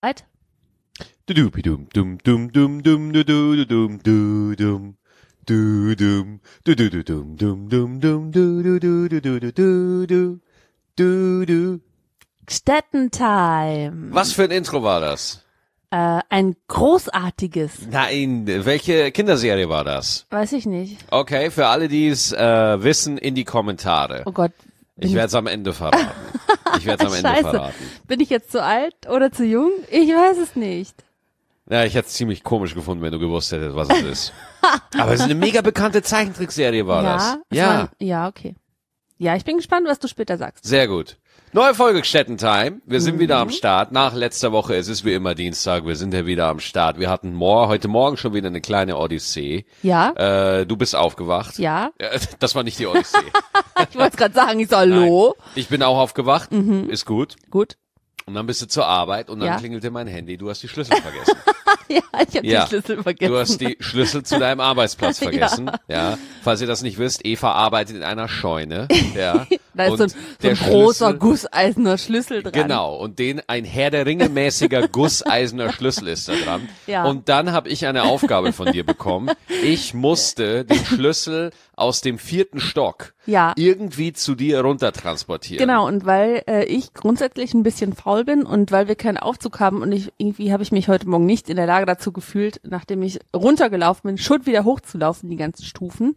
Right? Du-du-bi-dum, dum, dum, dum, dum, du-du-du-dum, du-dum. Du-dum, du-du-du-dum, dum, dum, dum, du-du-du-du-du-du-du-du. Du-du. Städtentime. Was für ein Intro war das? Ein großartiges. Nein, welche Kinderserie war das? Weiß ich nicht. Okay, für alle, die es wissen, in die Kommentare. Oh Gott. Ich werde es am Ende verraten. Scheiße. Bin ich jetzt zu alt oder zu jung? Ich weiß es nicht. Ja, ich hätte es ziemlich komisch gefunden, wenn du gewusst hättest, was es ist. Aber es ist eine mega bekannte Zeichentrickserie, war das. Ja. Ja, okay. Ja, ich bin gespannt, was du später sagst. Sehr gut. Neue Folge Städtentime. Wir sind wieder am Start. Nach letzter Woche, es ist wie immer Dienstag, wir sind ja wieder am Start. Wir hatten heute Morgen schon wieder eine kleine Odyssee. Ja. Du bist aufgewacht. Ja. Das war nicht die Odyssee. Ich wollte gerade sagen, ich so, hallo. Nein. Ich bin auch aufgewacht. Ist gut. Gut. Und dann bist du zur Arbeit und dann klingelte mein Handy. Du hast die Schlüssel vergessen. Ja, ich habe die Schlüssel vergessen. Du hast die Schlüssel zu deinem Arbeitsplatz vergessen. Ja. Falls ihr das nicht wisst, Eva arbeitet in einer Scheune. Ja. Da ist so ein großer gusseiserner Schlüssel dran. Genau. Und ein Herr der Ringe mäßiger gusseiserner Schlüssel ist da dran. Ja. Und dann habe ich eine Aufgabe von dir bekommen. Ich musste den Schlüssel aus dem 4. Stock irgendwie zu dir runter transportieren. Genau, und weil ich grundsätzlich ein bisschen faul bin und weil wir keinen Aufzug haben und irgendwie habe ich mich heute Morgen nicht in der Lage dazu gefühlt, nachdem ich runtergelaufen bin, schon wieder hochzulaufen, die ganzen Stufen,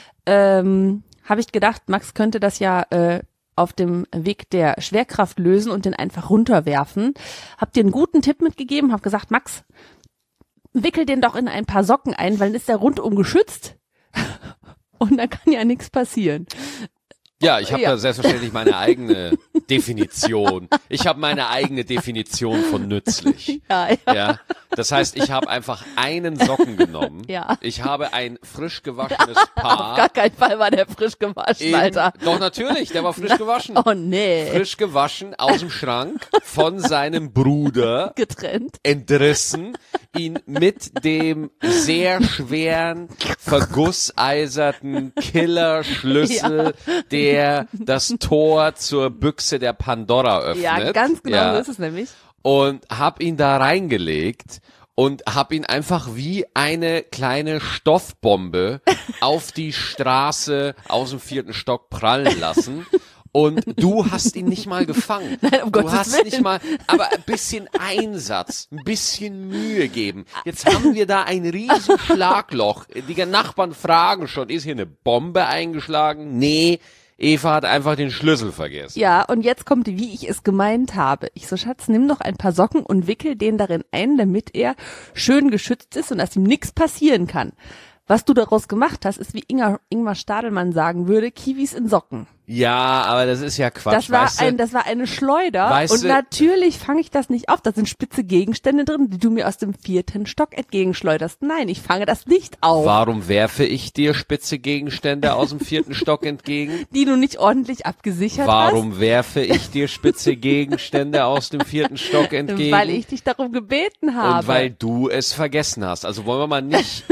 habe ich gedacht, Max könnte das ja auf dem Weg der Schwerkraft lösen und den einfach runterwerfen. Hab dir einen guten Tipp mitgegeben, hab gesagt, Max, wickel den doch in ein paar Socken ein, weil dann ist der rundum geschützt. Und da kann ja nichts passieren. Ja, ich habe da selbstverständlich meine eigene Definition. Ich habe meine eigene Definition von nützlich. Ja. Das heißt, ich habe einfach einen Socken genommen. Ja. Ich habe ein frisch gewaschenes Paar. Auf gar keinen Fall war der frisch gewaschen, Alter. Doch, natürlich, der war frisch gewaschen. Oh nee. Frisch gewaschen aus dem Schrank von seinem Bruder. Getrennt. Entrissen, ihn mit dem sehr schweren, vergusseiserten Killerschlüssel, der das Tor zur Büchse der Pandora öffnet. Ja, ganz genau, so ist es nämlich. Und hab ihn da reingelegt und hab ihn einfach wie eine kleine Stoffbombe auf die Straße aus dem 4. Stock prallen lassen. Und du hast ihn nicht mal gefangen. Nein, um Gottes hast Willen. nicht mal, aber ein bisschen Einsatz, ein bisschen Mühe geben. Jetzt haben wir da ein riesen Schlagloch. Die Nachbarn fragen schon, ist hier eine Bombe eingeschlagen? Nee, Eva hat einfach den Schlüssel vergessen. Ja, und jetzt kommt, wie ich es gemeint habe. Ich so, Schatz, nimm doch ein paar Socken und wickel den darin ein, damit er schön geschützt ist und dass ihm nichts passieren kann. Was du daraus gemacht hast, ist, wie Ingmar Stadelmann sagen würde, Kiwis in Socken. Ja, aber das ist ja Quatsch. Das war eine Schleuder und natürlich fange ich das nicht auf. Da sind spitze Gegenstände drin, die du mir aus dem 4. Stock entgegenschleuderst. Nein, ich fange das nicht auf. Warum werfe ich dir spitze Gegenstände aus dem 4. Stock entgegen? Die du nicht ordentlich abgesichert hast. Warum werfe ich dir spitze Gegenstände aus dem 4. Stock entgegen? Weil ich dich darum gebeten habe. Und weil du es vergessen hast. Also wollen wir mal nicht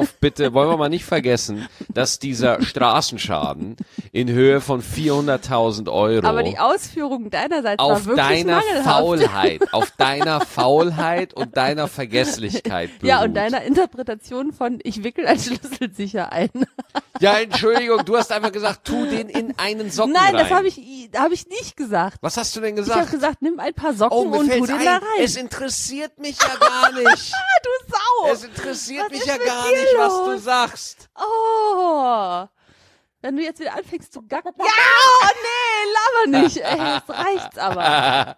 vergessen, dass dieser Straßenschaden in Höhe von 400.000 Euro. Aber die Ausführung deinerseits war wirklich mangelhaft. Auf deiner Faulheit und deiner Vergesslichkeit beruht. Ja, und deiner Interpretation von, ich wickel einen Schlüssel sicher ein. Ja, Entschuldigung, du hast einfach gesagt, tu den in einen Socken rein. Nein, das habe ich nicht gesagt. Was hast du denn gesagt? Ich habe gesagt, nimm ein paar Socken und tu den da rein. Es interessiert mich ja gar nicht. Du Sau. Es interessiert mich ja gar nicht, was du sagst. Oh. Wenn du jetzt wieder anfängst zu gacken. Ja, oh nee, laber nicht. Ey, jetzt reicht's aber.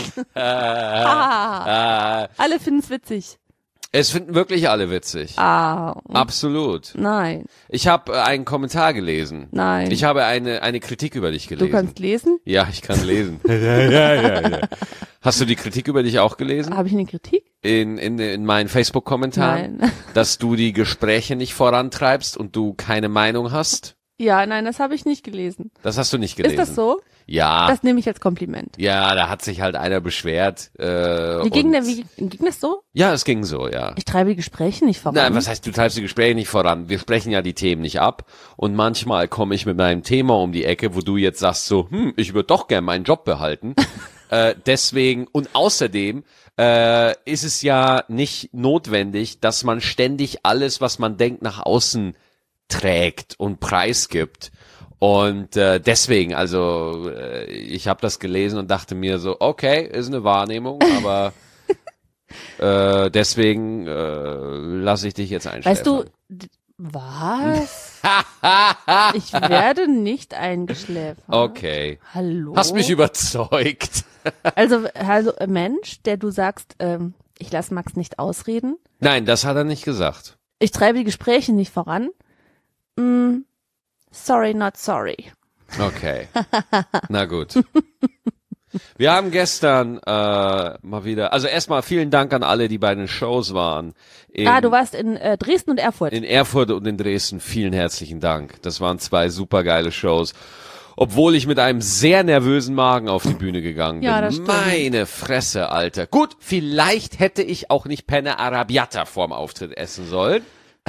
Alle finden's witzig. Es finden wirklich alle witzig. Absolut. Nein. Ich habe einen Kommentar gelesen. Nein. Ich habe eine Kritik über dich gelesen. Du kannst lesen? Ja, ich kann lesen. Ja. Hast du die Kritik über dich auch gelesen? Habe ich eine Kritik? In meinen Facebook-Kommentaren? Nein. Dass du die Gespräche nicht vorantreibst und du keine Meinung hast? Ja, nein, das habe ich nicht gelesen. Das hast du nicht gelesen? Ist das so? Ja. Das nehme ich als Kompliment. Ja, da hat sich halt einer beschwert. Wie ging das so? Ja, es ging so, ja. Ich treibe die Gespräche nicht voran. Nein, was heißt, du treibst die Gespräche nicht voran? Wir sprechen ja die Themen nicht ab. Und manchmal komme ich mit meinem Thema um die Ecke, wo du jetzt sagst so, ich würde doch gern meinen Job behalten. Deswegen, und außerdem ist es ja nicht notwendig, dass man ständig alles, was man denkt, nach außen trägt und preisgibt. Und deswegen, also ich habe das gelesen und dachte mir so, okay, ist eine Wahrnehmung, aber deswegen lasse ich dich jetzt einschläfern. Weißt du, was? Ich werde nicht eingeschläfert. Okay. Hallo? Hast mich überzeugt. Also Mensch, der du sagst, ich lasse Max nicht ausreden. Nein, das hat er nicht gesagt. Ich treibe die Gespräche nicht voran. Sorry, not sorry. Okay. Na gut. Wir haben gestern mal wieder, also erstmal vielen Dank an alle, die bei den Shows waren. Du warst in Dresden und Erfurt. In Erfurt und in Dresden, vielen herzlichen Dank. Das waren 2 supergeile Shows. Obwohl ich mit einem sehr nervösen Magen auf die Bühne gegangen bin. Ja, das stimmt. Meine Fresse, Alter. Gut, vielleicht hätte ich auch nicht Penne Arrabbiata vorm Auftritt essen sollen.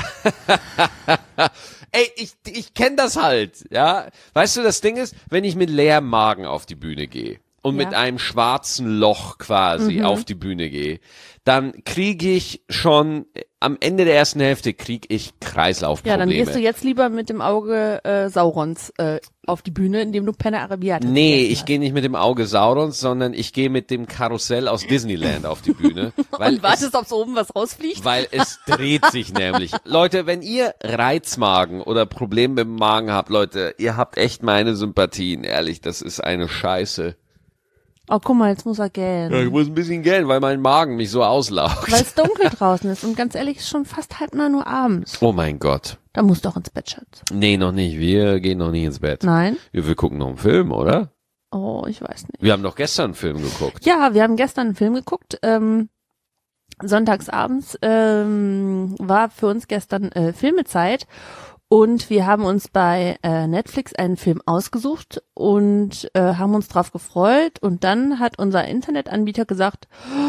Ey, ich kenne das halt, ja. Weißt du, das Ding ist, wenn ich mit leerem Magen auf die Bühne gehe und mit einem schwarzen Loch quasi auf die Bühne gehe, dann kriege ich schon am Ende der ersten Hälfte Kreislaufprobleme. Ja, dann gehst du jetzt lieber mit dem Auge Saurons auf die Bühne, indem du Penne Arrabbiata Nee, ich gehe nicht mit dem Auge Saurons, sondern ich gehe mit dem Karussell aus Disneyland auf die Bühne. Weil und wartest, ob so oben was rausfliegt? Weil es dreht sich nämlich. Leute, wenn ihr Reizmagen oder Probleme mit dem Magen habt, Leute, ihr habt echt meine Sympathien, ehrlich, das ist eine Scheiße. Oh, guck mal, jetzt muss er gähnen. Ja, ich muss ein bisschen gähnen, weil mein Magen mich so auslaugt. Weil es dunkel draußen ist und ganz ehrlich, es ist schon fast 8:30 abends. Oh mein Gott. Da musst du auch ins Bett, Schatz. Nee, noch nicht. Wir gehen noch nicht ins Bett. Nein? Ja, wir gucken noch einen Film, oder? Oh, ich weiß nicht. Wir haben doch gestern einen Film geguckt. Ja, wir haben gestern einen Film geguckt. Sonntagsabends war für uns gestern Filmezeit. Und wir haben uns bei Netflix einen Film ausgesucht und haben uns drauf gefreut. Und dann hat unser Internetanbieter gesagt,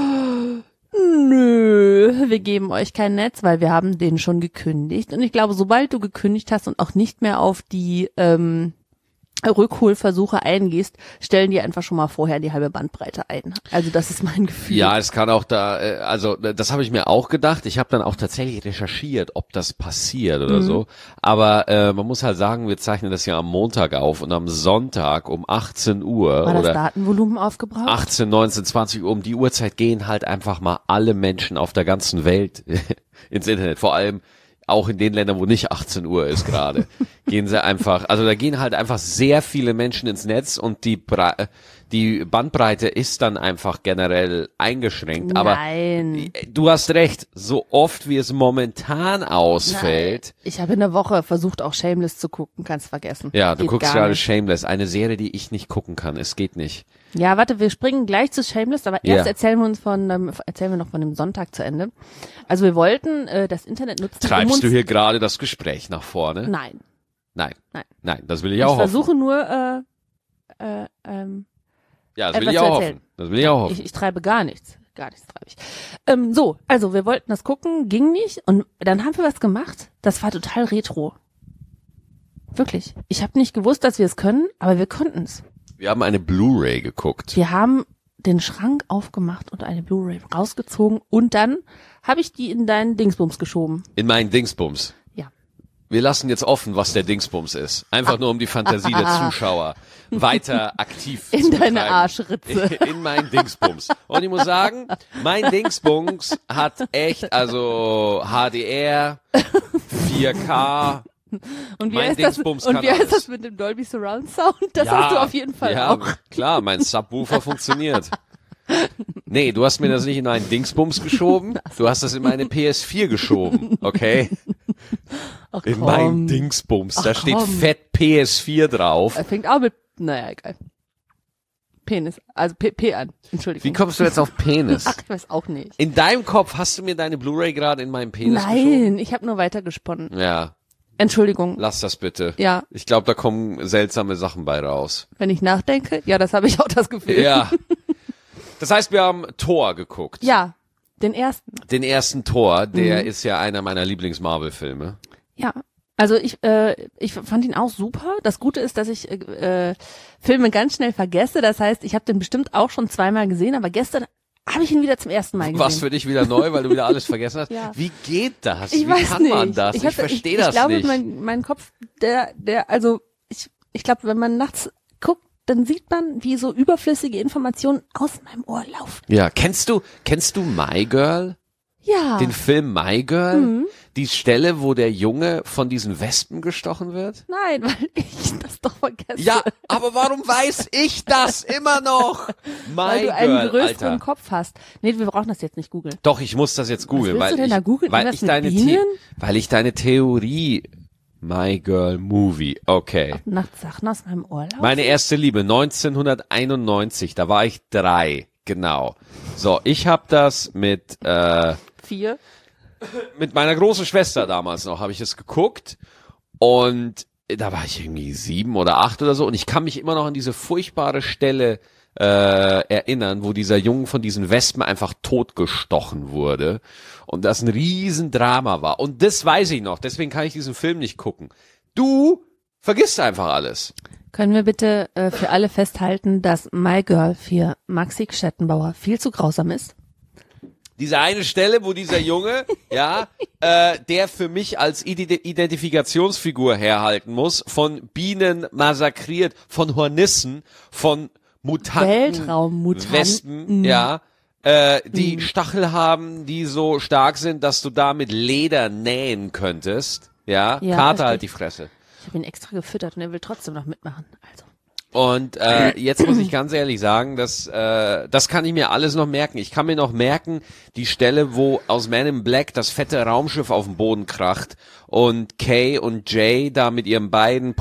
nö, wir geben euch kein Netz, weil wir haben den schon gekündigt. Und ich glaube, sobald du gekündigt hast und auch nicht mehr auf die Rückholversuche eingehst, stellen die einfach schon mal vorher die halbe Bandbreite ein. Also das ist mein Gefühl. Ja, es kann auch da, also das habe ich mir auch gedacht. Ich habe dann auch tatsächlich recherchiert, ob das passiert oder so. Aber man muss halt sagen, wir zeichnen das ja am Montag auf und am Sonntag um 18 Uhr War das oder Datenvolumen aufgebraucht? 18, 19, 20 Uhr um die Uhrzeit gehen halt einfach mal alle Menschen auf der ganzen Welt ins Internet. Vor allem auch in den Ländern, wo nicht 18 Uhr ist gerade, gehen sie einfach, also da gehen halt einfach sehr viele Menschen ins Netz und die Bandbreite ist dann einfach generell eingeschränkt. Nein. Aber du hast recht, so oft wie es momentan ausfällt. Nein. Ich habe in der Woche versucht, auch Shameless zu gucken, kannst vergessen. Ja, du Geht guckst gar gerade nicht. Shameless, eine Serie, die ich nicht gucken kann. Es geht nicht. Ja, warte, wir springen gleich zu Shameless, aber erst Ja. erzählen wir noch von dem Sonntag zu Ende. Also wir wollten das Internet nutzen, Treibst du hier gerade das Gespräch nach vorne? Nein. Nein. Nein. Nein, das will ich Ich auch hoffen. versuche nur, Ja, das will etwas ich zu auch erzählen. hoffen. Das will ich auch hoffen. ich treibe gar nichts. Gar nichts treibe ich. So, also wir wollten das gucken, ging nicht. Und dann haben wir was gemacht. Das war total retro. Wirklich. Ich habe nicht gewusst, dass wir es können, aber wir konnten es. Wir haben eine Blu-ray geguckt. Wir haben den Schrank aufgemacht und eine Blu-ray rausgezogen und dann habe ich die in deinen Dingsbums geschoben. In meinen Dingsbums. Ja. Wir lassen jetzt offen, was der Dingsbums ist. Einfach nur, um die Fantasie der Zuschauer weiter aktiv In zu deine betreiben. Arschritze. In meinen Dingsbums. Und ich muss sagen, mein Dingsbums hat echt, also HDR, 4K. Und wie Mein heißt das? Dingsbums Und kann wie heißt alles. das mit dem Dolby Surround Sound? Das hast du auf jeden Fall ja, auch. klar, mein Subwoofer funktioniert. Nee, du hast mir das nicht in einen Dingsbums geschoben, du hast das in meine PS4 geschoben, okay? Ach, In komm. meinen Dingsbums, da Ach, steht komm. fett PS4 drauf. Er fängt auch mit, naja, egal. Penis, also P an, Entschuldigung. Wie kommst du jetzt auf Penis? Ach, ich weiß auch nicht. In deinem Kopf hast du mir deine Blu-ray gerade in meinen Penis geschoben? Nein, ich habe nur weitergesponnen. Ja, Entschuldigung. lass das bitte. Ja, Ich glaube, da kommen seltsame Sachen bei raus. wenn ich nachdenke, ja, das habe ich auch das Gefühl. Ja. Das heißt, wir haben Thor geguckt. Ja, den ersten. Den ersten Thor, der Mhm. ist ja einer meiner Lieblings-Marvel-Filme. Ja, Also ich fand ihn auch super. Das Gute ist, dass ich Filme ganz schnell vergesse. Das heißt, ich habe den bestimmt auch schon zweimal gesehen, aber gestern habe ich ihn wieder zum ersten Mal gesehen. Was für dich wieder neu, weil du wieder alles vergessen hast? Ja. Wie geht das? Ich Wie weiß kann nicht. man das? Ich verstehe das nicht. nicht. Ich glaube, mein Kopf, ich glaube, wenn man nachts guckt, dann sieht man, wie so überflüssige Informationen aus meinem Ohr laufen. Ja, kennst du My Girl? Ja. Den Film My Girl? Die Stelle, wo der Junge von diesen Wespen gestochen wird? Nein, weil ich das doch vergesse. Ja, aber warum weiß ich das immer noch? My weil du Girl, einen größeren Alter. Kopf hast. Nee, wir brauchen das jetzt nicht googeln. Doch, ich muss das jetzt googeln, willst du denn da googeln? weil Irgendwas ich mit deine Bienen? weil ich deine Theorie My Girl Movie. Okay. Nachts Sachen aus meinem Ohr laufen? Meine erste Liebe 1991, da war ich 3, genau. So, ich habe das mit 4. mit meiner großen Schwester damals noch, habe ich es geguckt und da war ich irgendwie 7 oder 8 oder so und ich kann mich immer noch an diese furchtbare Stelle erinnern, wo dieser Junge von diesen Wespen einfach totgestochen wurde und das ein Riesendrama war. Und das weiß ich noch, deswegen kann ich diesen Film nicht gucken. Du vergisst einfach alles. Können wir bitte für alle festhalten, dass My Girl für Maxi Schettenbauer viel zu grausam ist? Diese eine Stelle, wo dieser Junge, ja, der für mich als Identifikationsfigur herhalten muss, von Bienen massakriert, von Hornissen, von Mutanten, Weltraummutanten. Wespen, ja, die Stachel haben, die so stark sind, dass du da mit Leder nähen könntest. Ja, Ja, Kater verstehe. halt die Fresse. Ich habe ihn extra gefüttert und er will trotzdem noch mitmachen. Also. Und jetzt muss ich ganz ehrlich sagen, das kann ich mir alles noch merken. Ich kann mir noch merken, die Stelle, wo aus Man in Black das fette Raumschiff auf den Boden kracht und Kay und Jay da mit ihren beiden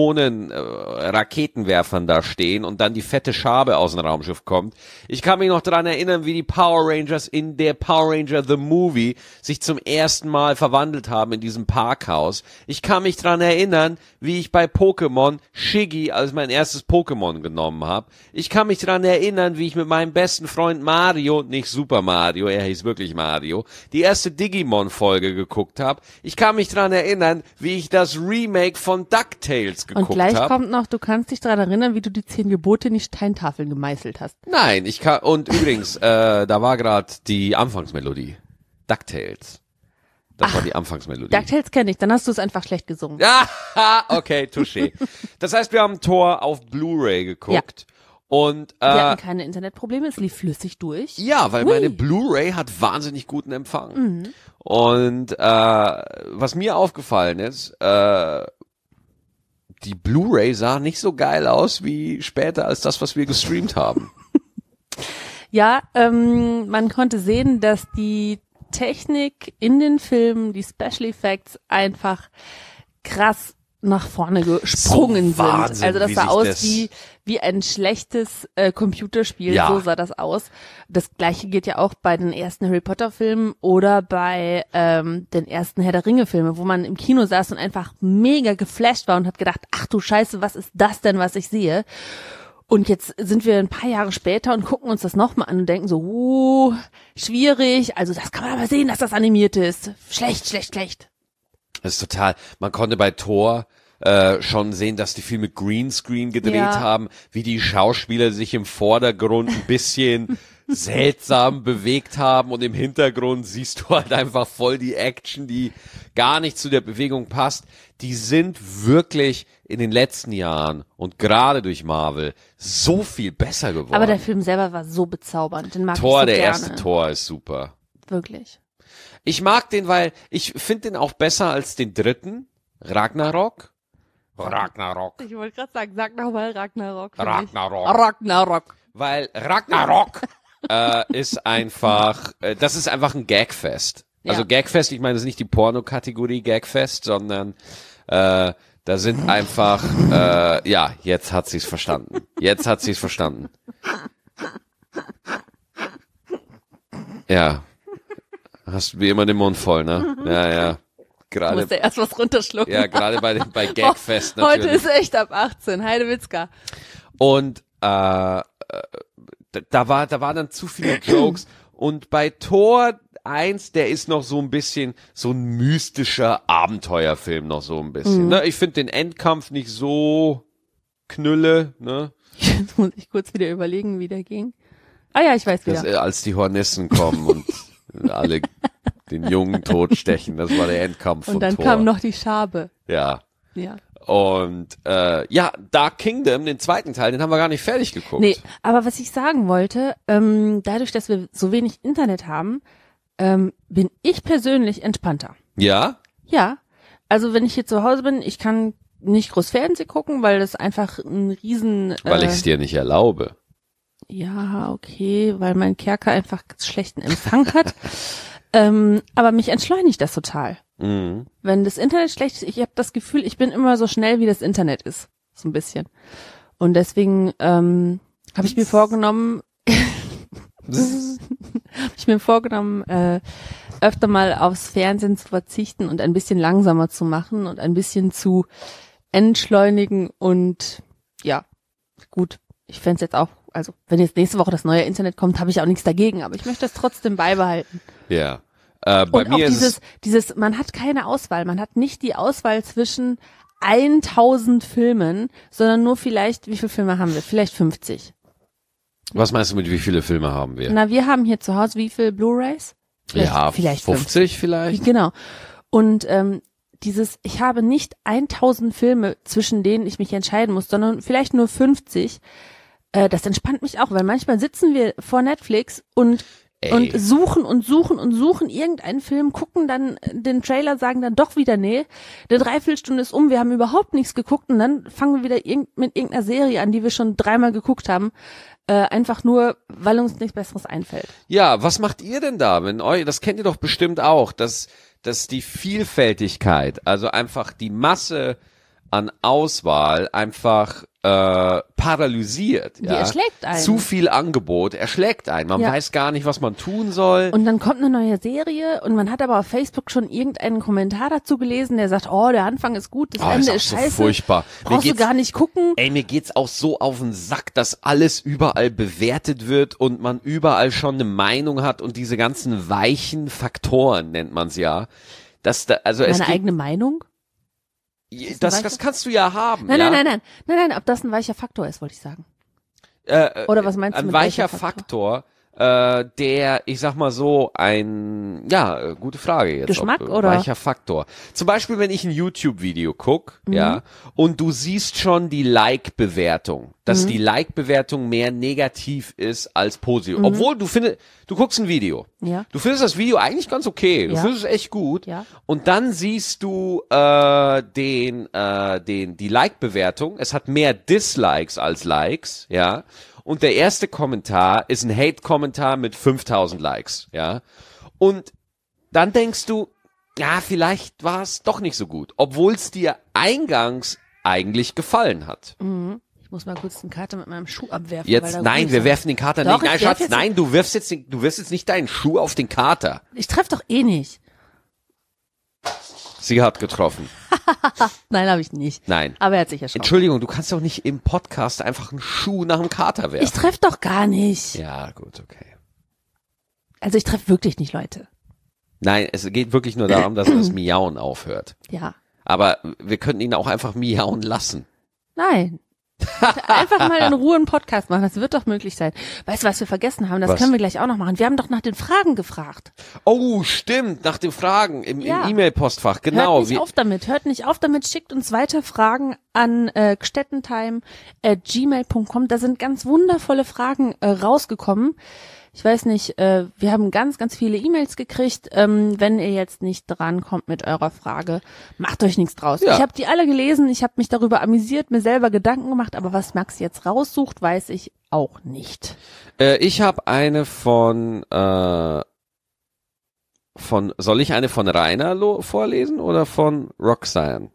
Protonen-Raketenwerfern da stehen und dann die fette Schabe aus dem Raumschiff kommt. Ich kann mich noch dran erinnern, wie die Power Rangers in der Power Ranger The Movie sich zum ersten Mal verwandelt haben in diesem Parkhaus. Ich kann mich dran erinnern, wie ich bei Pokémon Shiggy als mein erstes Pokémon genommen habe. Ich kann mich dran erinnern, wie ich mit meinem besten Freund Mario, nicht Super Mario, er hieß wirklich Mario, die erste Digimon-Folge geguckt habe. Ich kann mich dran erinnern, wie ich das Remake von DuckTales geguckt habe. Und gleich kommt noch, du kannst dich dran erinnern, wie du die 10 Gebote in die Steintafeln gemeißelt hast. Nein, ich kann, und übrigens, da war gerade die Anfangsmelodie. DuckTales. Das war die Anfangsmelodie. DuckTales kenne ich, dann hast du es einfach schlecht gesungen. Ja, okay, touché. Das heißt, wir haben Thor auf Blu-ray geguckt. Und Wir hatten keine Internetprobleme, es lief flüssig durch. ja, weil Hui. meine Blu-ray hat wahnsinnig guten Empfang. Und was mir aufgefallen ist, die Blu-ray sah nicht so geil aus wie später als das, was wir gestreamt haben. Ja, man konnte sehen, dass die Technik in den Filmen, die Special Effects einfach krass nach vorne gesprungen So Wahnsinn, sind. Also das wie sah sich aus das- wie ein schlechtes Computerspiel, Ja. so sah das aus. Das gleiche geht ja auch bei den ersten Harry Potter Filmen oder bei den ersten Herr der Ringe Filmen, wo man im Kino saß und einfach mega geflasht war und hat gedacht, ach du Scheiße, was ist das denn, was ich sehe? Und jetzt sind wir ein paar Jahre später und gucken uns das nochmal an und denken so, schwierig, also das kann man aber sehen, dass das animiert ist. Schlecht, schlecht, schlecht. Das ist total, man konnte bei Thor schon sehen, dass die viel mit Greenscreen gedreht Ja. haben, wie die Schauspieler sich im Vordergrund ein bisschen seltsam bewegt haben und im Hintergrund siehst du halt einfach voll die Action, die gar nicht zu der Bewegung passt. Die sind wirklich in den letzten Jahren und gerade durch Marvel so viel besser geworden. Aber der Film selber war so bezaubernd, den mag Thor, ich so der gerne. erste Thor ist super. Wirklich. Ich mag den, weil ich finde den auch besser als den dritten, Ragnarok. Ragnarok. Ich wollte gerade sagen, sag nochmal Ragnarok. Ragnarok. Ragnarok. Weil Ragnarok ist einfach, das ist einfach ein Gagfest. Also Ja. Gagfest, ich meine, das ist nicht die Porno-Kategorie Gagfest, sondern da sind einfach, ja, jetzt hat sie's verstanden. Jetzt hat sie's verstanden. Ja. Hast wie immer den Mund voll, ne? Ja, ja. Du Gerade, musst ja erst was runterschlucken. ja, gerade bei Gagfest Heute natürlich. ist echt ab 18, Heidewitzka. Und da war dann zu viele Jokes. Und bei Thor 1, der ist noch so ein bisschen so ein mystischer Abenteuerfilm noch so ein bisschen. Ne? Ich finde den Endkampf nicht so knülle, ne? Jetzt muss ich kurz wieder überlegen, wie der ging. Ah ja, ich weiß wieder. Als die Hornissen kommen und alle den Jungen totstechen, das war der Endkampf von Und dann Thor. kam noch die Schabe. Ja. Ja. Und Dark Kingdom, den zweiten Teil, den haben wir gar nicht fertig geguckt. Nee, aber was ich sagen wollte, dadurch, dass wir so wenig Internet haben, bin ich persönlich entspannter. Ja? Ja, also wenn ich hier zu Hause bin, ich kann nicht groß Fernsehen gucken, weil das einfach ein riesen... Weil ich es dir nicht erlaube. Ja, okay, weil mein Kerker einfach schlechten Empfang hat. Aber mich entschleunigt das total. Mhm. Wenn das Internet schlecht ist, ich habe das Gefühl, ich bin immer so schnell, wie das Internet ist. So ein bisschen. Und deswegen habe ich mir vorgenommen, öfter mal aufs Fernsehen zu verzichten und ein bisschen langsamer zu machen und ein bisschen zu entschleunigen und ja, gut. Ich fänd's jetzt auch, also wenn jetzt nächste Woche das neue Internet kommt, habe ich auch nichts dagegen, aber ich möchte das trotzdem beibehalten. Ja. Bei Und mir auch ist dieses, man hat keine Auswahl, man hat nicht die Auswahl zwischen 1000 Filmen, sondern nur vielleicht, wie viele Filme haben wir? Vielleicht 50. Was meinst du mit, wie viele Filme haben wir? Na, wir haben hier zu Hause wie viele Blu-rays? Vielleicht 50 vielleicht. Genau. Und ich habe nicht 1000 Filme, zwischen denen ich mich entscheiden muss, sondern vielleicht nur 50. Das entspannt mich auch, weil manchmal sitzen wir vor Netflix und suchen irgendeinen Film, gucken dann den Trailer, sagen dann doch wieder nee, eine Dreiviertelstunde ist um, wir haben überhaupt nichts geguckt und dann fangen wir wieder mit irgendeiner Serie an, die wir schon 3-mal geguckt haben, einfach nur, weil uns nichts Besseres einfällt. Ja, was macht ihr denn da? Das kennt ihr doch bestimmt auch, dass die Vielfältigkeit, also einfach die Masse an Auswahl einfach paralysiert. Die erschlägt einen. Zu viel Angebot erschlägt einen. Man weiß gar nicht, was man tun soll. Und dann kommt eine neue Serie und man hat aber auf Facebook schon irgendeinen Kommentar dazu gelesen, der sagt, oh, der Anfang ist gut, das Ende ist so scheiße. Furchtbar. Brauchst du gar nicht gucken. Ey, mir geht's auch so auf den Sack, dass alles überall bewertet wird und man überall schon eine Meinung hat und diese ganzen weichen Faktoren nennt man's ja. Meine eigene Meinung? Das kannst du ja haben. Nein, ob das ein weicher Faktor ist, wollte ich sagen. Oder was meinst du ein mit weicher Faktor, der, ich sag mal so, gute Frage jetzt. Geschmack oder? Weicher Faktor. Zum Beispiel, wenn ich ein YouTube-Video guck, und du siehst schon die Like-Bewertung, dass die Like-Bewertung mehr negativ ist als positiv. Obwohl du guckst ein Video. Ja. Du findest das Video eigentlich ganz okay. Du Ja. findest es echt gut. Ja. Und dann siehst du die Like-Bewertung. Es hat mehr Dislikes als Likes, ja. Und der erste Kommentar ist ein Hate-Kommentar mit 5000 Likes, ja. Und dann denkst du, ja, vielleicht war es doch nicht so gut, obwohl es dir eingangs eigentlich gefallen hat. Ich muss mal kurz den Kater mit meinem Schuh abwerfen. Wir werfen den Kater Doch, nicht. Nein, ich werf Schatz, nein, du wirfst jetzt nicht deinen Schuh auf den Kater. Ich treffe doch eh nicht. Sie hat getroffen. Nein, habe ich nicht. Nein. Aber er hat sich erschrocken. Entschuldigung, du kannst doch nicht im Podcast einfach einen Schuh nach dem Kater werfen. Ich treffe doch gar nicht. Ja, gut, okay. Also ich treffe wirklich nicht Leute. Nein, es geht wirklich nur darum, dass das Miauen aufhört. Ja. Aber wir könnten ihn auch einfach miauen lassen. Nein. Einfach mal in Ruhe einen Podcast machen, das wird doch möglich sein. Weißt du, was wir vergessen haben? Das Was? können wir gleich auch noch machen. Wir haben doch nach den Fragen gefragt. Oh, stimmt, nach den Fragen im Ja. E-Mail-Postfach, genau. Hört nicht auf damit, schickt uns weiter Fragen an gstettentime@gmail.com. Da sind ganz wundervolle Fragen rausgekommen. Ich weiß nicht, wir haben ganz, ganz viele E-Mails gekriegt. Wenn ihr jetzt nicht drankommt mit eurer Frage, macht euch nichts draus. Ja. Ich habe die alle gelesen, ich habe mich darüber amüsiert, mir selber Gedanken gemacht, aber was Max jetzt raussucht, weiß ich auch nicht. Ich habe eine von soll ich eine von Rainer vorlesen oder von Roxanne?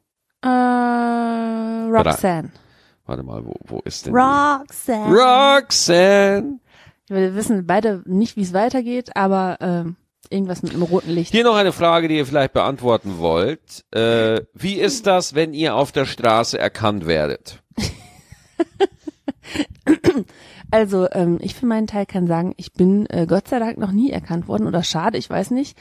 Roxanne. Warte mal, wo ist denn Roxanne. Roxanne. Wir wissen beide nicht, wie es weitergeht, aber irgendwas mit einem roten Licht. Hier noch eine Frage, die ihr vielleicht beantworten wollt. Wie ist das, wenn ihr auf der Straße erkannt werdet? Also ich für meinen Teil kann sagen, ich bin Gott sei Dank noch nie erkannt worden oder schade, ich weiß nicht.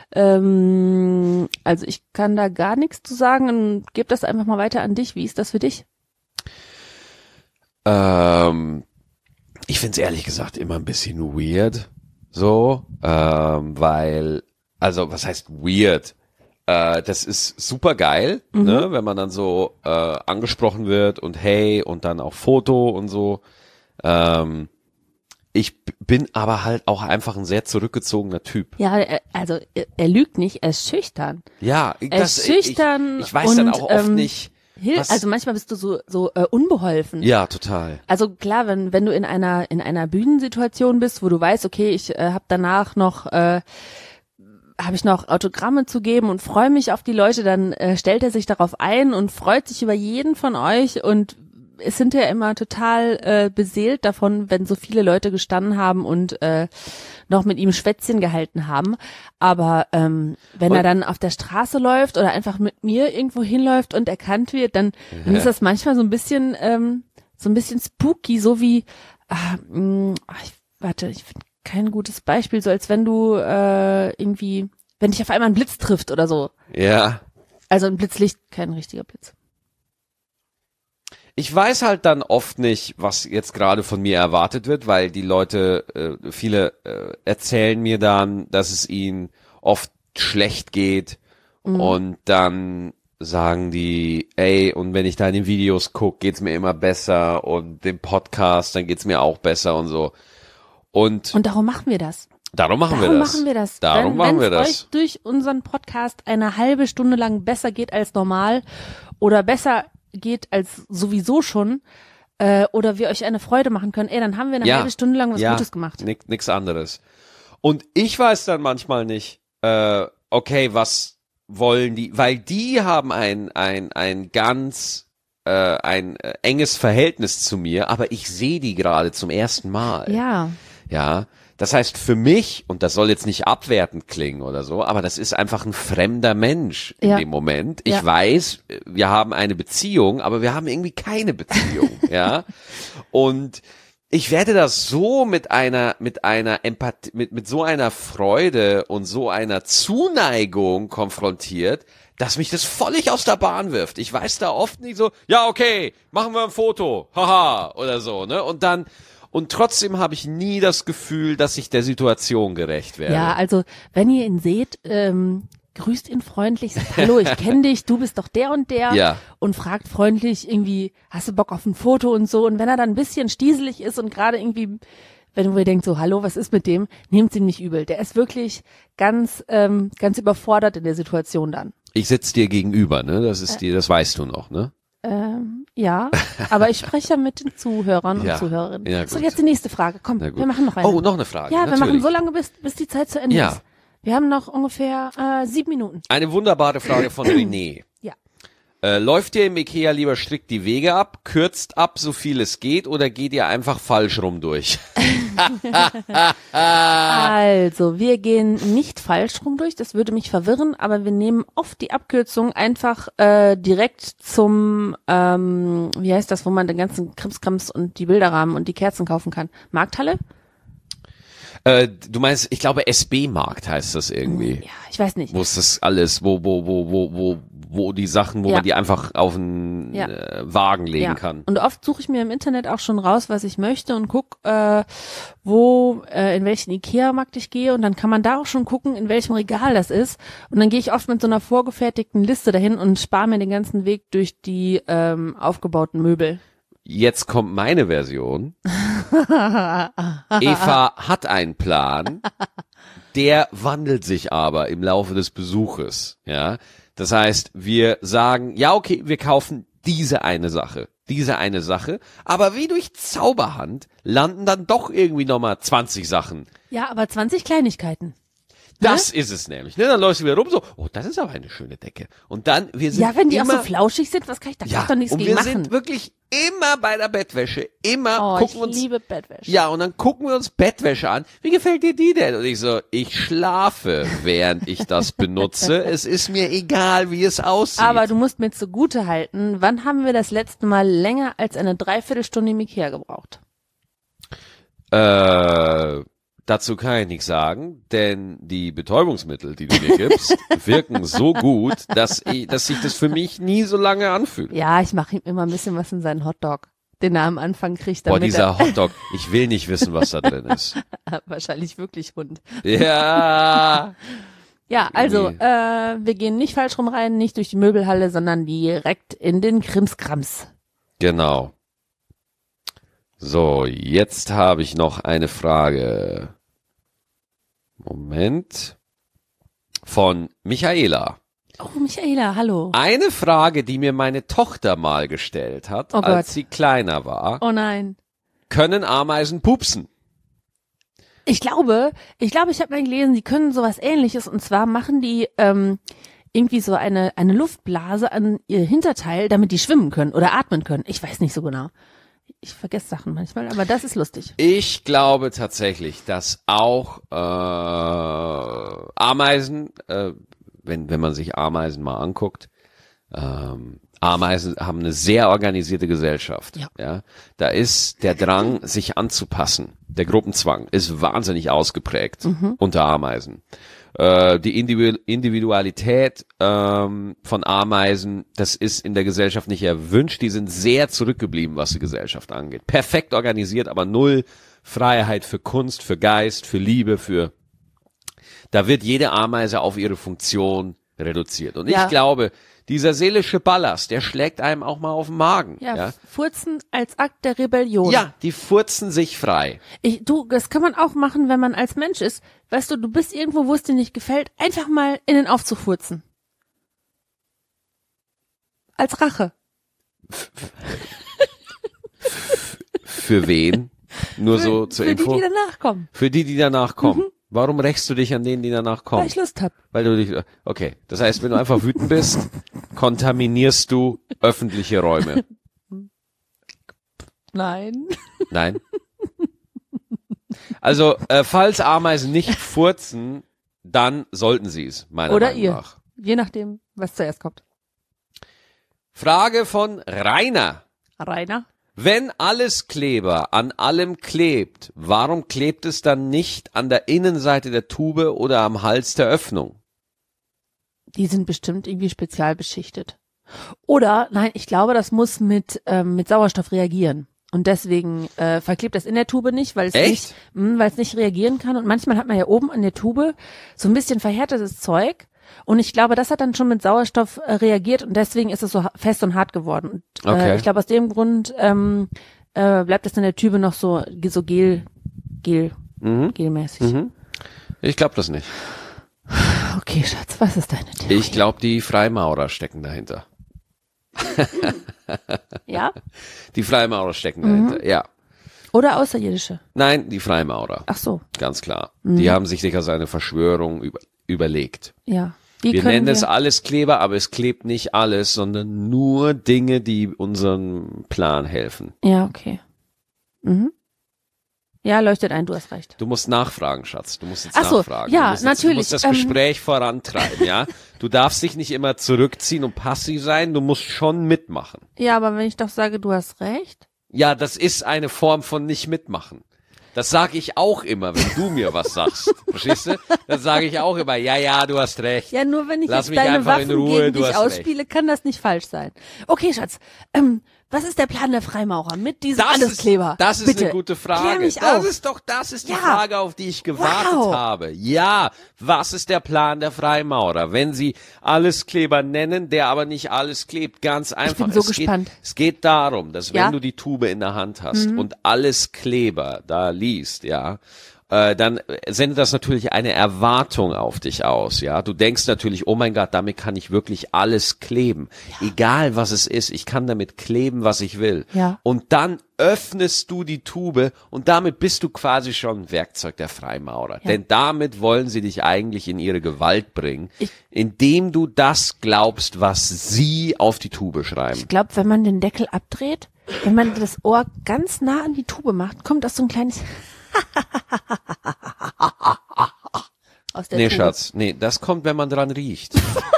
Also ich kann da gar nichts zu sagen und gebe das einfach mal weiter an dich. Wie ist das für dich? Ich find's ehrlich gesagt immer ein bisschen weird, so, weil, also was heißt weird? Das ist super geil, ne, wenn man dann so angesprochen wird und hey und dann auch Foto und so. Ich bin aber halt auch einfach ein sehr zurückgezogener Typ. Ja, er lügt nicht, er ist schüchtern. Ja, Er ist schüchtern ich weiß dann auch oft nicht. Also manchmal bist du so unbeholfen. Ja, total. Also klar, wenn du in einer Bühnensituation bist, wo du weißt, okay, ich habe danach noch habe ich noch Autogramme zu geben und freue mich auf die Leute, dann stellt er sich darauf ein und freut sich über jeden von euch und ist hinterher immer total beseelt davon, wenn so viele Leute gestanden haben und noch mit ihm Schwätzchen gehalten haben. Aber wenn er dann auf der Straße läuft oder einfach mit mir irgendwo hinläuft und erkannt wird, dann ist das manchmal so ein bisschen spooky, so wie ich finde kein gutes Beispiel, so als wenn du irgendwie, wenn dich auf einmal ein Blitz trifft oder so. Ja. Also ein Blitzlicht, kein richtiger Blitz. Ich weiß halt dann oft nicht, was jetzt gerade von mir erwartet wird, weil die Leute, viele erzählen mir dann, dass es ihnen oft schlecht geht und dann sagen die, ey, und wenn ich da in den Videos gucke, geht's mir immer besser und dem Podcast, dann geht's mir auch besser und so. Und darum machen wir das. Darum machen wir das. Wenn wir das. euch durch unseren Podcast eine halbe Stunde lang besser geht als normal oder besser geht als sowieso schon oder wir euch eine Freude machen können, dann haben wir eine halbe Stunde lang was Gutes gemacht. Nix anderes. Und ich weiß dann manchmal nicht, okay, was wollen die, weil die haben ein ganz enges Verhältnis zu mir, aber ich sehe die gerade zum ersten Mal. Ja, das heißt für mich, und das soll jetzt nicht abwertend klingen oder so, aber das ist einfach ein fremder Mensch in dem Moment. Ich weiß, wir haben eine Beziehung, aber wir haben irgendwie keine Beziehung, ja. Und ich werde das so mit einer Empathie, mit so einer Freude und so einer Zuneigung konfrontiert, dass mich das völlig aus der Bahn wirft. Ich weiß da oft nicht so, ja, okay, machen wir ein Foto, haha, oder so, ne? Und trotzdem habe ich nie das Gefühl, dass ich der Situation gerecht werde. Ja, also wenn ihr ihn seht, grüßt ihn freundlich, sagt, hallo, ich kenne dich, du bist doch der und der und fragt freundlich irgendwie, hast du Bock auf ein Foto und so. Und wenn er dann ein bisschen stieselig ist und gerade irgendwie, wenn ihr denkt so, hallo, was ist mit dem, nehmt's ihm nicht übel. Der ist wirklich ganz überfordert in der Situation dann. Ich sitze dir gegenüber, ne? Das weißt du noch, ne? Ja, aber ich spreche mit den Zuhörern und Zuhörerinnen. Ja, so, jetzt die nächste Frage. Komm, wir machen noch eine. Oh, noch eine Frage. Ja, natürlich. Wir machen so lange, bis die Zeit zu Ende ist. Wir haben noch ungefähr 7 Minuten. Eine wunderbare Frage von René. Ja. Läuft ihr im Ikea lieber strikt die Wege ab, kürzt ab, so viel es geht, oder geht ihr einfach falsch rum durch? Also, wir gehen nicht falsch rum durch, das würde mich verwirren, aber wir nehmen oft die Abkürzung einfach direkt zum, wie heißt das, wo man den ganzen Krimskrams und die Bilderrahmen und die Kerzen kaufen kann. Markthalle? Du meinst, ich glaube SB-Markt heißt das irgendwie. Ja, ich weiß nicht. Wo ist das alles, wo die Sachen, wo man die einfach auf einen Wagen legen kann. Und oft suche ich mir im Internet auch schon raus, was ich möchte und guck, in welchen Ikea-Markt ich gehe und dann kann man da auch schon gucken, in welchem Regal das ist. Und dann gehe ich oft mit so einer vorgefertigten Liste dahin und spare mir den ganzen Weg durch die aufgebauten Möbel. Jetzt kommt meine Version. Eva hat einen Plan, der wandelt sich aber im Laufe des Besuches, ja. Das heißt, wir sagen, ja, okay, wir kaufen diese eine Sache, aber wie durch Zauberhand landen dann doch irgendwie nochmal 20 Sachen. Ja, aber 20 Kleinigkeiten. Das ist es nämlich. Ne? Dann läufst du wieder rum so, oh, das ist aber eine schöne Decke. Und dann, wir sind wenn die auch so flauschig sind, was kann ich da doch nichts gegen machen. Und wir sind wirklich immer bei der Bettwäsche. Immer gucken uns. Ich liebe Bettwäsche. Ja, und dann gucken wir uns Bettwäsche an. Wie gefällt dir die denn? Und ich so, ich schlafe, während ich das benutze. Es ist mir egal, wie es aussieht. Aber du musst mir zugute halten, wann haben wir das letzte Mal länger als eine Dreiviertelstunde im Ikea gebraucht? Dazu kann ich nichts sagen, denn die Betäubungsmittel, die du mir gibst, wirken so gut, dass sich das für mich nie so lange anfühlt. Ja, ich mache ihm immer ein bisschen was in seinen Hotdog, den er am Anfang kriegt. Boah, Damit dieser Hotdog, ich will nicht wissen, was da drin ist. wahrscheinlich wirklich Hund. Ja. Ja, also, Nee. wir gehen nicht falsch rum rein, nicht durch die Möbelhalle, sondern direkt in den Krimskrams. Genau. So, jetzt habe ich noch eine Frage. Moment. Von Michaela. Oh, Michaela, hallo. Eine Frage, die mir meine Tochter mal gestellt hat, Oh Gott. als sie kleiner war. Oh nein. Können Ameisen pupsen? Ich glaube, ich habe mal gelesen, die können sowas Ähnliches, und zwar machen die irgendwie so eine Luftblase an ihr Hinterteil, damit die schwimmen können oder atmen können. Ich weiß nicht so genau. Ich vergesse Sachen manchmal, aber das ist lustig. Ich glaube tatsächlich, dass auch Ameisen, wenn man sich Ameisen mal anguckt, Ameisen haben eine sehr organisierte Gesellschaft. Ja. Da ist der Drang, sich anzupassen. Der Gruppenzwang ist wahnsinnig ausgeprägt unter Ameisen. Die Individualität von Ameisen, das ist in der Gesellschaft nicht erwünscht. Die sind sehr zurückgeblieben, was die Gesellschaft angeht. Perfekt organisiert, aber null Freiheit für Kunst, für Geist, für Liebe, da wird jede Ameise auf ihre Funktion reduziert. Und Ja. ich glaube, dieser seelische Ballast, der schlägt einem auch mal auf den Magen. Ja, Furzen als Akt der Rebellion. Ja, die furzen sich frei. Das kann man auch machen, wenn man als Mensch ist. Weißt du, du bist irgendwo, wo es dir nicht gefällt, einfach mal in den Aufzug furzen. Als Rache. Für wen? Nur so zur für Info. die danach kommen, Für die danach kommen. Warum rächst du dich an denen, die danach weil kommen? ich Lust hab. Weil du dich, okay. Das heißt, wenn du einfach wütend bist, kontaminierst du öffentliche Räume. Nein. Nein? Also, falls Ameisen nicht furzen, dann sollten sie es, meiner Oder Meinung ihr. nach. Je nachdem, was zuerst kommt. Frage von Rainer. Rainer? Wenn alles Kleber an allem klebt, warum klebt es dann nicht an der Innenseite der Tube oder am Hals der Öffnung? Die sind bestimmt irgendwie spezial beschichtet. Oder, nein, ich glaube, das muss mit Sauerstoff reagieren. Und deswegen verklebt das in der Tube nicht, weil es nicht reagieren kann. Und manchmal hat man ja oben an der Tube so ein bisschen verhärtetes Zeug. Und ich glaube, das hat dann schon mit Sauerstoff reagiert, und deswegen ist es so fest und hart geworden. Und Okay. ich glaube, aus dem Grund bleibt es in der Tube noch so gelmäßig. Ich glaube das nicht. Okay, Schatz, was ist deine Theorie? Ich glaube, die Freimaurer stecken dahinter. Ja? Die Freimaurer stecken dahinter, ja. Oder Außerirdische? Nein, die Freimaurer, Ach so, ganz klar. Die haben sich sicher seine Verschwörung überlegt. ja. Wie Wir können nennen es alles Kleber, aber es klebt nicht alles, sondern nur Dinge, die unserem Plan helfen. Ja, okay. Ja, leuchtet ein, du hast recht. Du musst nachfragen, Schatz. Du musst jetzt Ach so, nachfragen. ja, du musst natürlich. Du musst das Gespräch vorantreiben, ja. Du darfst dich nicht immer zurückziehen und passiv sein. Du musst schon mitmachen. Ja, aber wenn ich doch sage, du hast recht. Ja, das ist eine Form von nicht mitmachen. Das sage ich auch immer, wenn du mir was sagst. Verstehst du? Das sage ich auch immer. Ja, du hast recht. Ja, nur wenn ich Lass jetzt mich deine einfach in Waffen Ruhe, gegen du dich hast ausspiele, kann das nicht falsch sein. Okay, Schatz, was ist der Plan der Freimaurer mit diesem Alleskleber? Das ist Bitte, eine gute klär Frage. mich auf. Das ist die Ja. Frage, auf die ich gewartet Wow. habe. Ja, was ist der Plan der Freimaurer? Wenn sie Alleskleber nennen, der aber nicht alles klebt, ganz einfach. bin so gespannt. Es geht darum, dass Ja? wenn du die Tube in der Hand hast und Alleskleber da liest, ja, dann sendet das natürlich eine Erwartung auf dich aus, ja. Du denkst natürlich, oh mein Gott, damit kann ich wirklich alles kleben. Egal was es ist, ich kann damit kleben, was ich will. Ja. Und dann öffnest du die Tube und damit bist du quasi schon ein Werkzeug der Freimaurer. Ja. Denn damit wollen sie dich eigentlich in ihre Gewalt bringen, indem du das glaubst, was sie auf die Tube schreiben. Ich glaube, wenn man den Deckel abdreht, wenn man das Ohr ganz nah an die Tube macht, kommt das so ein kleines aus der Nee, Tube. Schatz, nee, das kommt, wenn man dran riecht.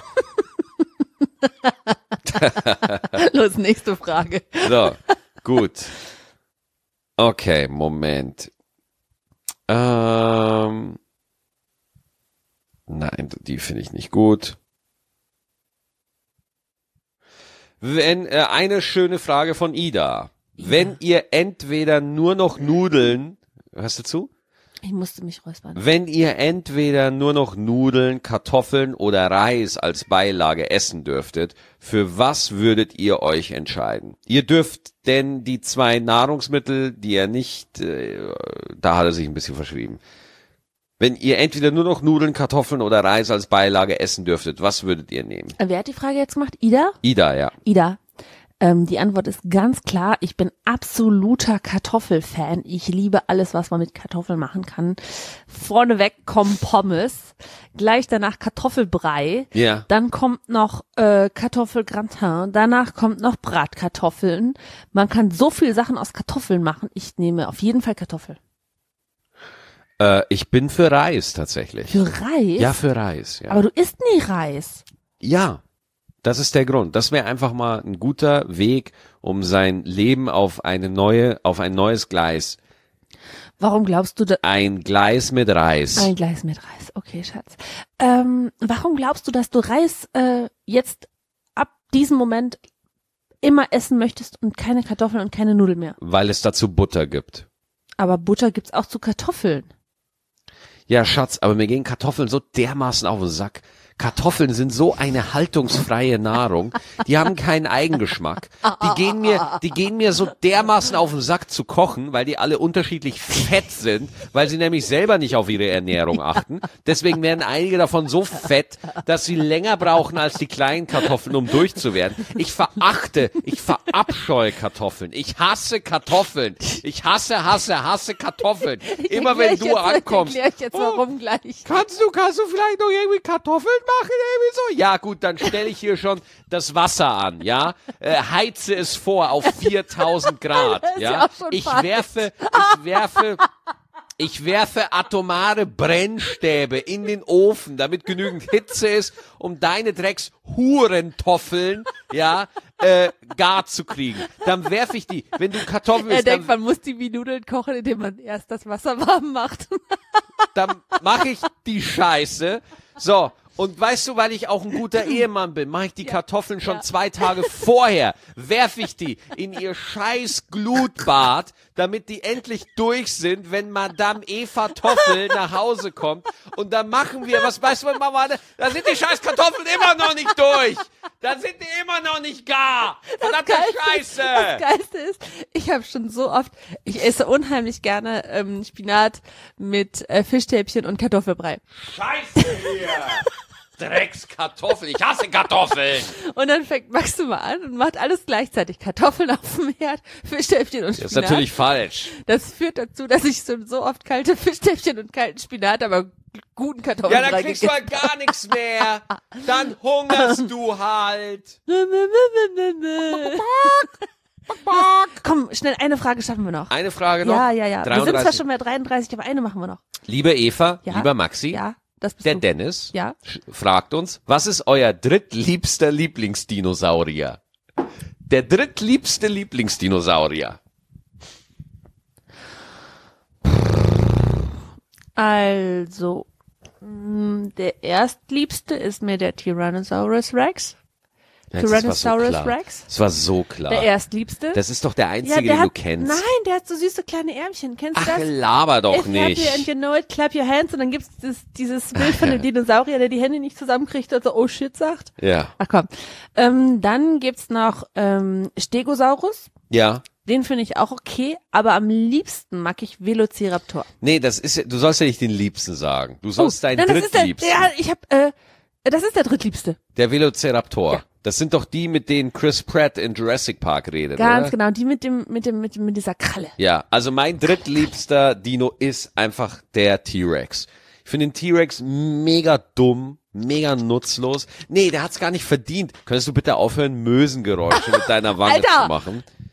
Los, nächste Frage. So, gut. Okay, Moment. Nein, die finde ich nicht gut. Wenn eine schöne Frage von Ida. Wenn ihr entweder nur noch Nudeln, hörst du zu? Ich musste mich räuspern. Wenn ihr entweder nur noch Nudeln, Kartoffeln oder Reis als Beilage essen dürftet, für was würdet ihr euch entscheiden? Ihr dürft denn die 2 Nahrungsmittel, die ihr nicht, da hat er sich ein bisschen verschrieben. Wenn ihr entweder nur noch Nudeln, Kartoffeln oder Reis als Beilage essen dürftet, was würdet ihr nehmen? Wer hat die Frage jetzt gemacht? Ida? Ida, ja. Ida. Die Antwort ist ganz klar. Ich bin absoluter Kartoffelfan. Ich liebe alles, was man mit Kartoffeln machen kann. Vorneweg kommen Pommes, gleich danach Kartoffelbrei. Ja. Dann kommt noch Kartoffelgratin. Danach kommt noch Bratkartoffeln. Man kann so viele Sachen aus Kartoffeln machen. Ich nehme auf jeden Fall Kartoffel. Ich bin für Reis tatsächlich. Für Reis? Ja, für Reis. Ja. Aber du isst nie Reis. Ja, das ist der Grund. Das wäre einfach mal ein guter Weg, um sein Leben auf ein neues Gleis. Warum glaubst du, Ein Gleis mit Reis. Ein Gleis mit Reis, okay, Schatz. Warum glaubst du, dass du Reis jetzt ab diesem Moment immer essen möchtest und keine Kartoffeln und keine Nudeln mehr? Weil es dazu Butter gibt. Aber Butter gibt's auch zu Kartoffeln. Ja, Schatz, aber mir gehen Kartoffeln so dermaßen auf den Sack. Kartoffeln sind so eine haltungsfreie Nahrung. Die haben keinen Eigengeschmack. Die gehen mir so dermaßen auf den Sack zu kochen, weil die alle unterschiedlich fett sind, weil sie nämlich selber nicht auf ihre Ernährung achten. Deswegen werden einige davon so fett, dass sie länger brauchen als die kleinen Kartoffeln, um durchzuwerden. Ich verabscheue Kartoffeln. Ich hasse Kartoffeln. Ich hasse Kartoffeln. Immer wenn du ankommst. Erklär ich jetzt warum gleich. Kannst du vielleicht noch irgendwie Kartoffeln machen, irgendwie so? Ja, gut, dann stelle ich hier schon das Wasser an, ja? Heize es vor auf 4000 Grad, ja? Ich werfe atomare Brennstäbe in den Ofen, damit genügend Hitze ist, um deine Drecks-Hurentoffeln, ja, gar zu kriegen. Dann werfe ich die, wenn du Kartoffeln Er isst, denkt, man muss die wie Nudeln kochen, indem man erst das Wasser warm macht. dann mache ich die Scheiße. So, und weißt du, weil ich auch ein guter Ehemann bin, mache ich die Kartoffeln schon 2 Tage vorher, werfe ich die in ihr scheiß Glutbad, damit die endlich durch sind, wenn Madame Eva Toffel nach Hause kommt. Und dann machen wir, was weißt du, Mama, da sind die scheiß Kartoffeln immer noch nicht durch. Dann sind die immer noch nicht gar. Verdammte Scheiße. Das Geilste ist, ich habe schon so oft, ich esse unheimlich gerne Spinat mit Fischstäbchen und Kartoffelbrei. Scheiße hier. Dreckskartoffeln. Ich hasse Kartoffeln. Und dann fängt Max mal an und macht alles gleichzeitig. Kartoffeln auf dem Herd, Fischstäbchen und Spinat. Das ist natürlich falsch. Das führt dazu, dass ich so oft kalte Fischstäbchen und kalten Spinat, aber guten Kartoffeln Ja, dann kriegst du halt gar nichts mehr. Dann hungerst du halt. Komm, schnell, eine Frage schaffen wir noch. Eine Frage noch. Ja. 33. Wir sind zwar schon bei 33, aber eine machen wir noch. Liebe Eva, Ja? lieber Maxi, Ja, das bist der du. Dennis Ja. fragt uns, was ist euer drittliebster Lieblingsdinosaurier? Der drittliebste Lieblingsdinosaurier. Also, der erstliebste ist mir der Tyrannosaurus Rex. Tyrannosaurus Rex. Das war so klar. Der erstliebste. Das ist doch der einzige, der den du hat, kennst. Nein, der hat so süße kleine Ärmchen. Kennst du Ach, das? laber doch If happy nicht. and you know it, clap your hands. Und dann gibt's dieses Bild von dem Dinosaurier, der die Hände nicht zusammenkriegt und so, oh shit, sagt. Ja. Ach komm. Dann gibt's noch Stegosaurus. Ja. Den finde ich auch okay, aber am liebsten mag ich Velociraptor. Nee, du sollst ja nicht den Liebsten sagen. Du sollst deinen nein, Drittliebsten. Das ist der Drittliebste. Der Velociraptor. Ja. Das sind doch die, mit denen Chris Pratt in Jurassic Park redet, Ganz oder? genau, die mit dieser Kralle. Ja, also mein drittliebster Dino ist einfach der T-Rex. Ich finde den T-Rex mega dumm, mega nutzlos. Nee, der hat's gar nicht verdient. Könntest du bitte aufhören, Mösengeräusche mit deiner Wange Alter! zu machen?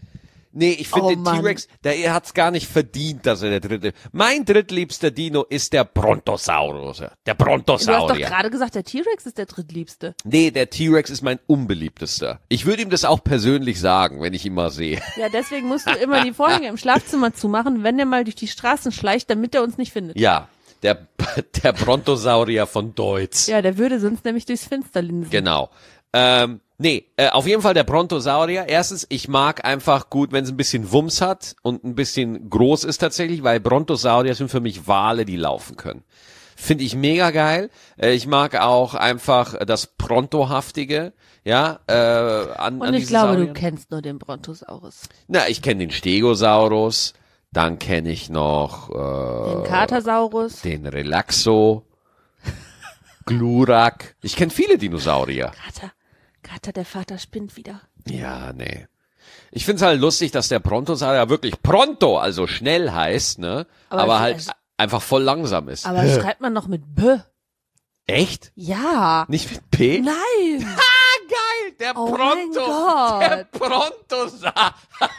Nee, ich finde Oh, den Mann. T-Rex, er hat's gar nicht verdient, dass er der dritte. Mein drittliebster Dino ist der Brontosaurus. Der Du hast doch Brontosaurier. gerade gesagt, der T-Rex ist der drittliebste. Nee, der T-Rex ist mein unbeliebtester. Ich würde ihm das auch persönlich sagen, wenn ich ihn mal sehe. Ja, deswegen musst du immer die Vorhänge im Schlafzimmer zumachen, wenn der mal durch die Straßen schleicht, damit er uns nicht findet. Ja, der Brontosaurier von Deutz. Ja, der würde sonst nämlich durchs Fenster linsen. Genau. Auf jeden Fall der Brontosaurier. Erstens, ich mag einfach gut, wenn es ein bisschen Wumms hat und ein bisschen groß ist tatsächlich, weil Brontosaurier sind für mich Wale, die laufen können. Finde ich mega geil. Ich mag auch einfach das Prontohaftige, ja, an Und ich diesen glaube, Sauriern. du kennst nur den Brontosaurus. Na, ich kenne den Stegosaurus, dann kenne ich noch Den Katasaurus. den Relaxo, Glurak. Ich kenne viele Dinosaurier. Kater, der Vater spinnt wieder. Ja, nee. Ich find's halt lustig, dass der Brontosaurier wirklich Pronto, also schnell heißt, ne? Aber es- halt es- einfach voll langsam ist. Aber schreibt man noch mit B. Echt? Ja. Nicht mit P? Nein. Ah, geil! Der Oh mein Gott. Der Brontosaurier.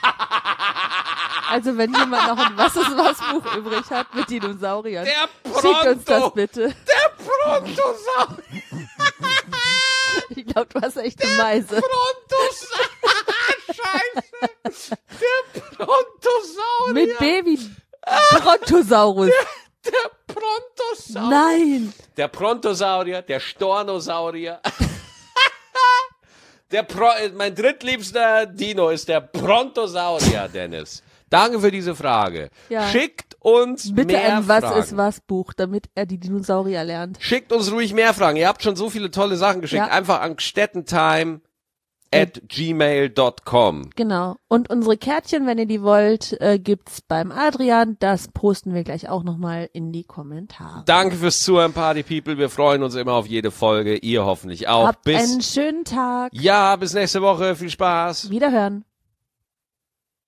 Also wenn jemand noch ein Was ist was Buch übrig hat mit Dinosauriern, Der schickt uns das Pronto. bitte. Der Brontosaurier. Ich glaube, du hast echt eine Meise. Scheiße. Der Brontosaurier. Mit B wie Brontosaurus. Der Brontosaurier. Nein. Der Prontosaurier, der Stornosaurier. Mein drittliebster Dino ist der Brontosaurier, Dennis. Danke für diese Frage. Ja. Schickt uns Bitte mehr ein Was Fragen. ist was Buch, damit er die Dinosaurier lernt. Schickt uns ruhig mehr Fragen. Ihr habt schon so viele tolle Sachen geschickt. Ja. Einfach an gstettentime@gmail.com. Genau. Und unsere Kärtchen, wenn ihr die wollt, gibt's beim Adrian. Das posten wir gleich auch nochmal in die Kommentare. Danke fürs Zuhören, Party People. Wir freuen uns immer auf jede Folge. Ihr hoffentlich auch. Habt einen schönen Tag. Ja, bis nächste Woche. Viel Spaß. Wiederhören.